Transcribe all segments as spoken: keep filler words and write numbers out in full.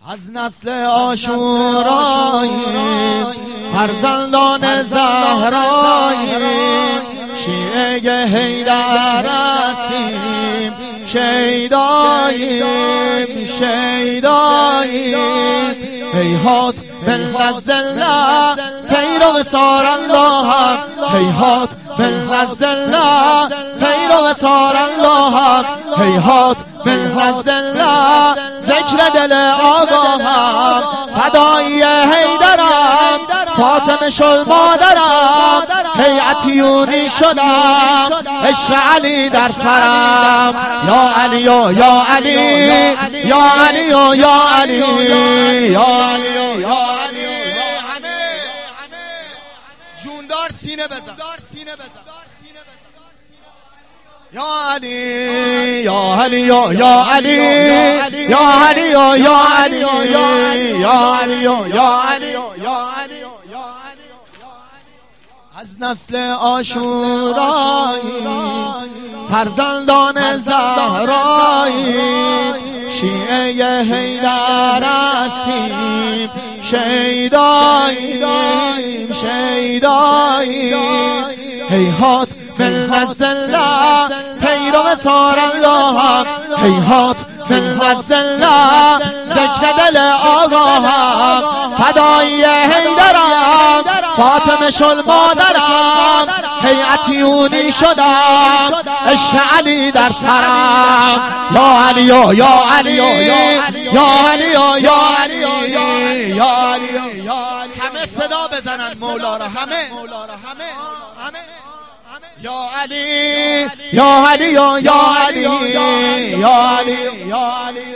از نسل عاشورایی فرزندان زهرایی شیعه حیدر هستیم، شیداییم شیداییم. هیهات ملت ذلت پیرو سار الله، هیهات ملت ذلت پیرو سار الله، هیهات ملت ذلت ذکر دل آگاهم. فدایی حیدرم، فاطمه شل مادرم، هیعتیونی شدم، عشق علی در سرم. یا علی یا علی یا علی یا علی یا علی یا علی. همه جوندار سینه بزن، یا علی یا علی یا علی یا علی یا علی یا علی یا علی. از نسل عاشورایی فرزندان زهرایی شیعه حیدر هستیم، شیداییم شیداییم. هیهات ملت ذلت پیرو سار الله، هیهات ملت ذلت ذکر دل آگاهم. فدایی حیدرم، فاطمه شل مادرم، هیعتیونی شدم، عشق علی در سرم. یا علی یا علی یا علی یا علی یا علی. همه صدا بزنن مولا را، همه یا علی یا علی یا علی یا علی یا علی.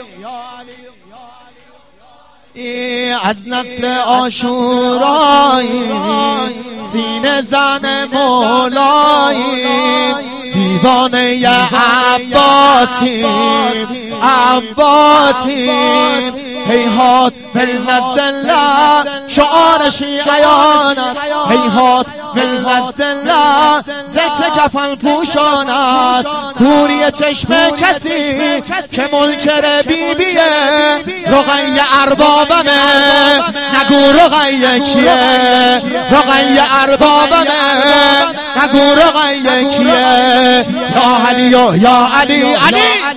از نسل عاشورایی سینه زن مولایی دیوانه عباسیم عباسیم. هیهات ملت ذلت شعار شیعیان است، هیهات ملت ذلت ذکر کفن پوشان است. کوری چشم کسی که منکر بیبیه، رقیه اربابمه نگو رقیه کیه، رقیه اربابمه نگو رقیه کیه. یا علی یا علی علی